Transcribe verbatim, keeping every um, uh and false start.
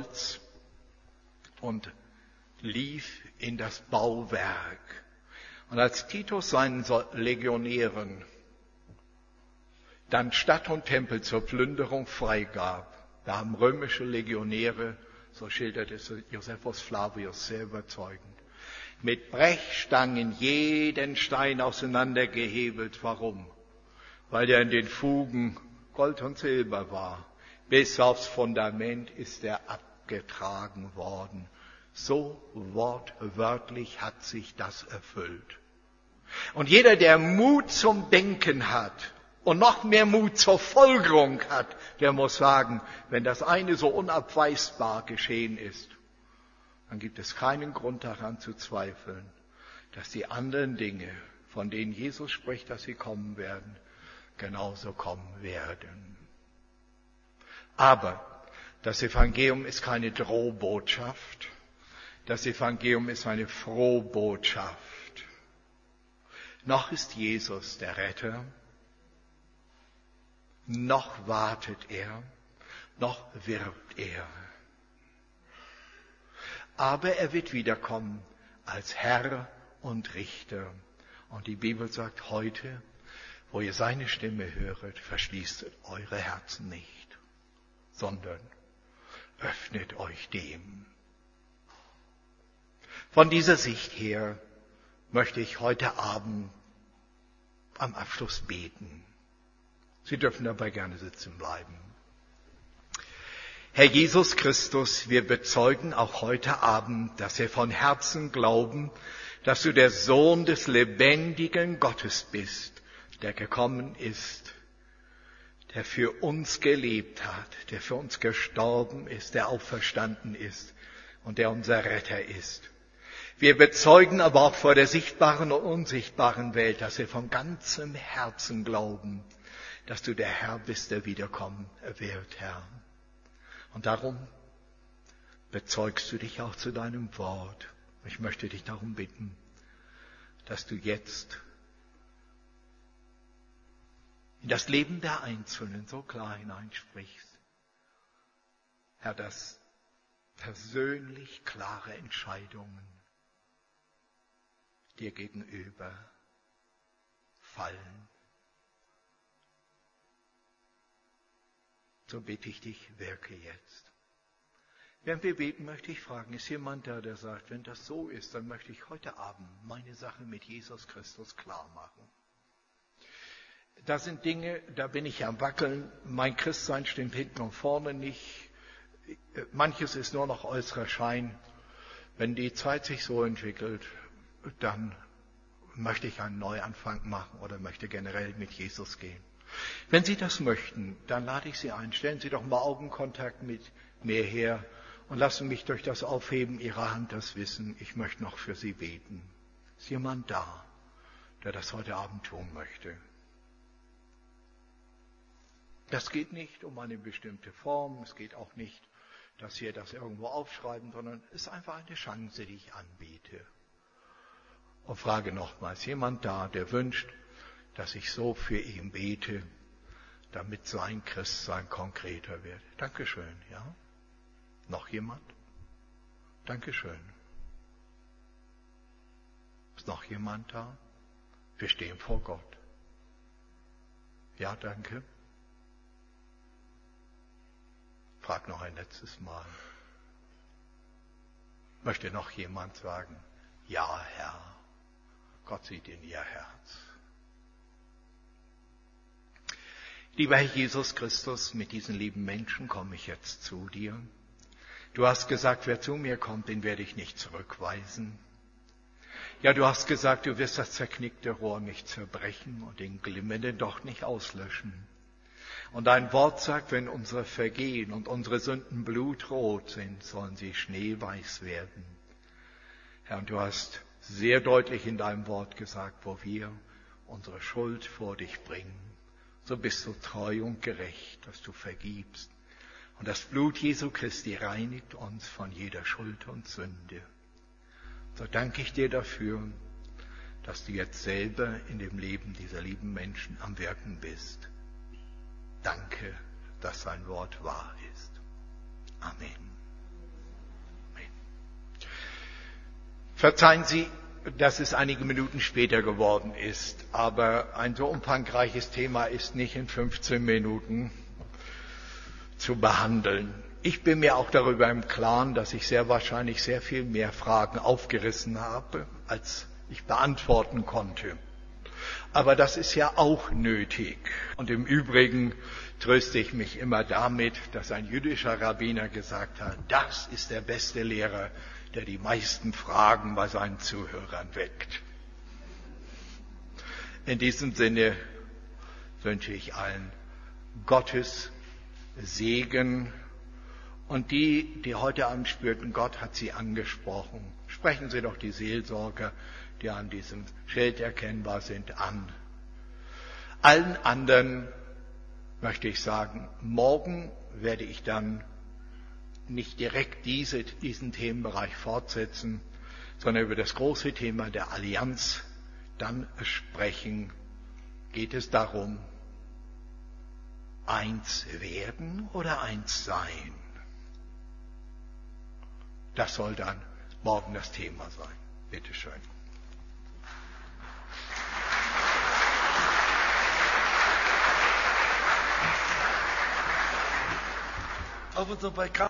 Holz und lief in das Bauwerk. Und als Titus seinen Legionären dann Stadt und Tempel zur Plünderung freigab, da haben römische Legionäre, so schildert es Josephus Flavius sehr überzeugend, mit Brechstangen jeden Stein auseinandergehebelt. Warum? Weil der in den Fugen Gold und Silber war. Bis aufs Fundament ist er abgetragen worden. So wortwörtlich hat sich das erfüllt. Und jeder, der Mut zum Denken hat und noch mehr Mut zur Folgerung hat, der muss sagen, wenn das eine so unabweisbar geschehen ist, dann gibt es keinen Grund daran zu zweifeln, dass die anderen Dinge, von denen Jesus spricht, dass sie kommen werden, genauso kommen werden. Aber das Evangelium ist keine Drohbotschaft. Das Evangelium ist eine Frohbotschaft. Noch ist Jesus der Retter, noch wartet er, noch wirbt er. Aber er wird wiederkommen als Herr und Richter. Und die Bibel sagt heute, wo ihr seine Stimme höret, verschließt eure Herzen nicht, sondern öffnet euch dem. Von dieser Sicht her möchte ich heute Abend am Abschluss beten. Sie dürfen dabei gerne sitzen bleiben. Herr Jesus Christus, wir bezeugen auch heute Abend, dass wir von Herzen glauben, dass du der Sohn des lebendigen Gottes bist, der gekommen ist, der für uns gelebt hat, der für uns gestorben ist, der auferstanden ist und der unser Retter ist. Wir bezeugen aber auch vor der sichtbaren und unsichtbaren Welt, dass wir von ganzem Herzen glauben, dass du der Herr bist, der wiederkommen wird, Herr. Und darum bezeugst du dich auch zu deinem Wort. Ich möchte dich darum bitten, dass du jetzt in das Leben der Einzelnen so klar hineinsprichst. Herr, dass persönlich klare Entscheidungen dir gegenüber fallen. So bitte ich dich, wirke jetzt. Während wir beten, möchte ich fragen, ist jemand da, der sagt, wenn das so ist, dann möchte ich heute Abend meine Sache mit Jesus Christus klar machen. Da sind Dinge, da bin ich am Wackeln, mein Christsein stimmt hinten und vorne nicht. Manches ist nur noch äußerer Schein. Wenn die Zeit sich so entwickelt, dann möchte ich einen Neuanfang machen oder möchte generell mit Jesus gehen. Wenn Sie das möchten, dann lade ich Sie ein. Stellen Sie doch mal Augenkontakt mit mir her und lassen mich durch das Aufheben Ihrer Hand das wissen. Ich möchte noch für Sie beten. Ist jemand da, der das heute Abend tun möchte? Das geht nicht um eine bestimmte Form. Es geht auch nicht, dass wir das irgendwo aufschreiben, sondern es ist einfach eine Chance, die ich anbiete. Und frage nochmals, jemand da, der wünscht, dass ich so für ihn bete, damit sein Christsein konkreter wird. Dankeschön, ja? Noch jemand? Dankeschön. Ist noch jemand da? Wir stehen vor Gott. Ja, danke. Frag noch ein letztes Mal. Möchte noch jemand sagen, ja, Herr, Gott sieht in ihr Herz. Lieber Herr Jesus Christus, mit diesen lieben Menschen komme ich jetzt zu dir. Du hast gesagt, wer zu mir kommt, den werde ich nicht zurückweisen. Ja, du hast gesagt, du wirst das zerknickte Rohr nicht zerbrechen und den glimmenden Docht nicht auslöschen. Und dein Wort sagt, wenn unsere Vergehen und unsere Sünden blutrot sind, sollen sie schneeweiß werden. Herr, und du hast sehr deutlich in deinem Wort gesagt, wo wir unsere Schuld vor dich bringen, so bist du treu und gerecht, dass du vergibst. Und das Blut Jesu Christi reinigt uns von jeder Schuld und Sünde. So danke ich dir dafür, dass du jetzt selber in dem Leben dieser lieben Menschen am Wirken bist. Danke, dass dein Wort wahr ist. Amen. Verzeihen Sie, dass es einige Minuten später geworden ist, aber ein so umfangreiches Thema ist nicht in fünfzehn Minuten zu behandeln. Ich bin mir auch darüber im Klaren, dass ich sehr wahrscheinlich sehr viel mehr Fragen aufgerissen habe, als ich beantworten konnte. Aber das ist ja auch nötig. Und im Übrigen tröste ich mich immer damit, dass ein jüdischer Rabbiner gesagt hat, das ist der beste Lehrer, der die meisten Fragen bei seinen Zuhörern weckt. In diesem Sinne wünsche ich allen Gottes Segen. Und die, die heute Abend spürten, Gott hat sie angesprochen, sprechen Sie doch die Seelsorger, die an diesem Schild erkennbar sind, an. Allen anderen möchte ich sagen, morgen werde ich dann nicht direkt diese, diesen Themenbereich fortsetzen, sondern über das große Thema der Allianz dann sprechen. Geht es darum, eins werden oder eins sein? Das soll dann morgen das Thema sein. Bitte schön. Auf unserer